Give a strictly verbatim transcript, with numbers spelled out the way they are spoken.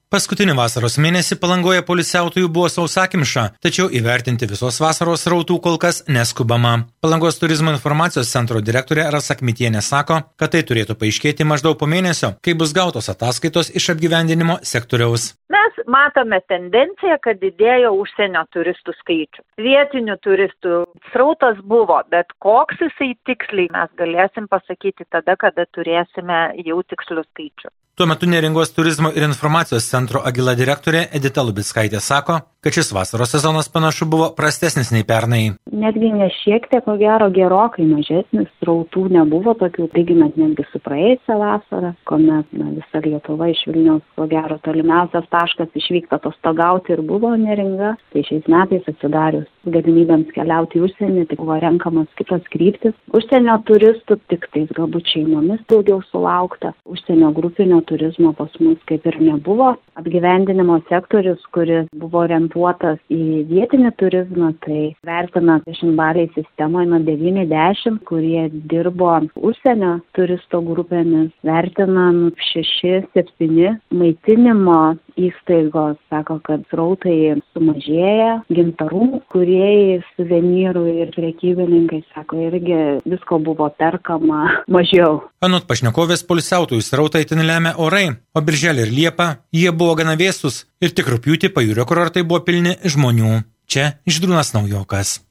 Paskutinį vasaros mėnesį Palangoje poilsiautojų buvo sausakimša, tačiau įvertinti visos vasaros srautų kol kas neskubama. Palangos turizmo informacijos centro direktorė Rasa Kmitienė sako, kad tai turėtų paaiškėti maždaug po mėnesio, kai bus gautos ataskaitos iš apgyvendinimo sektoriaus. Mes matome tendenciją, kad didėjo užsienio turistų skaičių. Vietinių turistų srautas buvo, bet koks jisai tiksliai mes galėsim pasakyti tada, kada turėsime jau tikslių skaičių. Tuo metu Neringos turizmo ir informacijos centro Agila direktorė Edita Lubickaitė sako, kad šis vasaros sezonas panašu buvo prastesnis nei pernai. Netgi ne šiek tiek, ko gero, gerokai mažesnis, srautų nebuvo tokių, lyginant netgi su praėjusią vasarą, kuomet na, visa Lietuva iš Vilniaus, ko gero, tolimiausias taškas išvykti atostogauti ir buvo Neringa. Tai šiais metais atsidarius galimybėms keliauti į užsienį, tik buvo renkamas kitos kryptis. Užsienio turistų tik tais galbūt šeimomis daugiau sulaukta, užsienio grupinio turizmo pas mus kaip ir nebuvo. Apgyvendinimo sektorius, kuris buvo orientuotas į vietinį turizmą, tai vertina dešimtbalėj sistemoje nuo devyni dešimt, kurie dirbo užsienio turisto grupėmis, vertina šeši septyni maitinimo įstaigos, sako, kad srautai sumažėja, gintarų kūrėjai, suvenyrų ir prekybininkai, sako, irgi visko buvo perkama mažiau. Anot pašnekovės, poilsiautojų srautai itin lemia orai, o birželį ir liepą jie buvo gana vėsūs ir tik rugpjūtį pajūrio kurortai buvo pilni žmonių. Čia Žydrūnas Naujokas.